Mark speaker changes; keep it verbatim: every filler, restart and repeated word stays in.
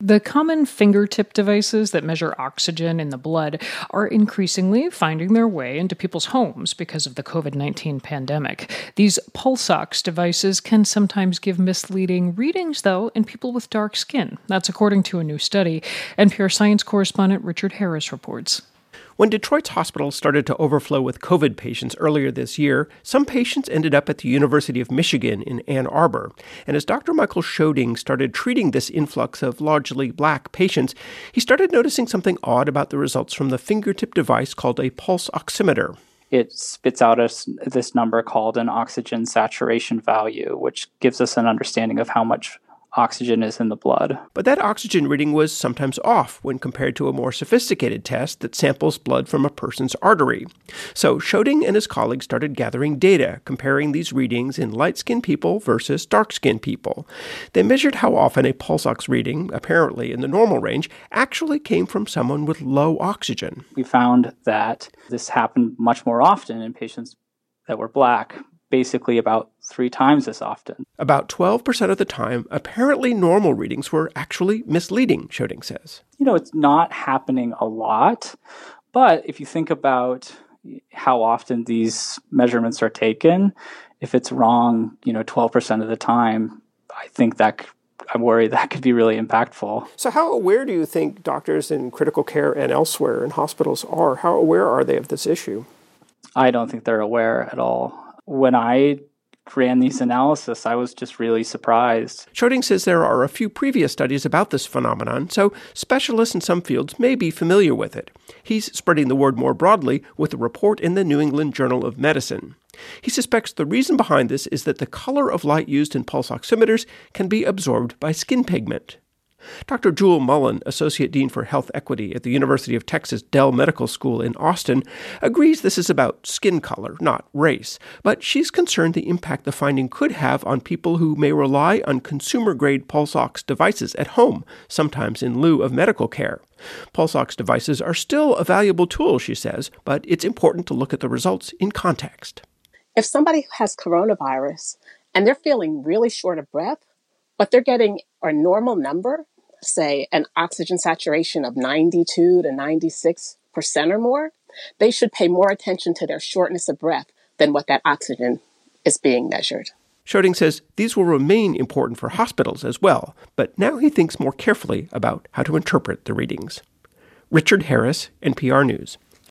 Speaker 1: The common fingertip devices that measure oxygen in the blood are increasingly finding their way into people's homes because of the covid nineteen pandemic. These pulse ox devices can sometimes give misleading readings, though, in people with dark skin. That's according to a new study. N P R science correspondent Richard Harris reports.
Speaker 2: When Detroit's hospitals started to overflow with COVID patients earlier this year, some patients ended up at the University of Michigan in Ann Arbor. And as Doctor Michael Schoding started treating this influx of largely black patients, he started noticing something odd about the results from the fingertip device called a pulse oximeter.
Speaker 3: It spits out us this number called an oxygen saturation value, which gives us an understanding of how much oxygen is in the blood.
Speaker 2: But that oxygen reading was sometimes off when compared to a more sophisticated test that samples blood from a person's artery. So Schoding and his colleagues started gathering data, comparing these readings in light-skinned people versus dark-skinned people. They measured how often a pulse ox reading, apparently in the normal range, actually came from someone with low oxygen.
Speaker 3: We found that this happened much more often in patients that were black, basically about three times as often.
Speaker 2: About twelve percent of the time, apparently normal readings were actually misleading, Schoding says.
Speaker 3: You know, it's not happening a lot, but if you think about how often these measurements are taken, if it's wrong, you know, twelve percent of the time, I think that I'm worried that could be really impactful.
Speaker 2: So how aware do you think doctors in critical care and elsewhere in hospitals are? How aware are they of this issue?
Speaker 3: I don't think they're aware at all. When I ran these analysis, I was just really surprised.
Speaker 2: Schoding says there are a few previous studies about this phenomenon, so specialists in some fields may be familiar with it. He's spreading the word more broadly with a report in the New England Journal of Medicine. He suspects the reason behind this is that the color of light used in pulse oximeters can be absorbed by skin pigment. Doctor Jewel Mullen, Associate Dean for Health Equity at the University of Texas Dell Medical School in Austin, agrees this is about skin color, not race, but she's concerned the impact the finding could have on people who may rely on consumer-grade pulse ox devices at home, sometimes in lieu of medical care. Pulse ox devices are still a valuable tool, she says, but it's important to look at the results in context.
Speaker 4: If somebody has coronavirus and they're feeling really short of breath, but they're getting a normal number, say an oxygen saturation of ninety-two to ninety-six percent or more, they should pay more attention to their shortness of breath than what that oxygen is being measured.
Speaker 2: Schoding says these will remain important for hospitals as well, but now he thinks more carefully about how to interpret the readings. Richard Harris, N P R News.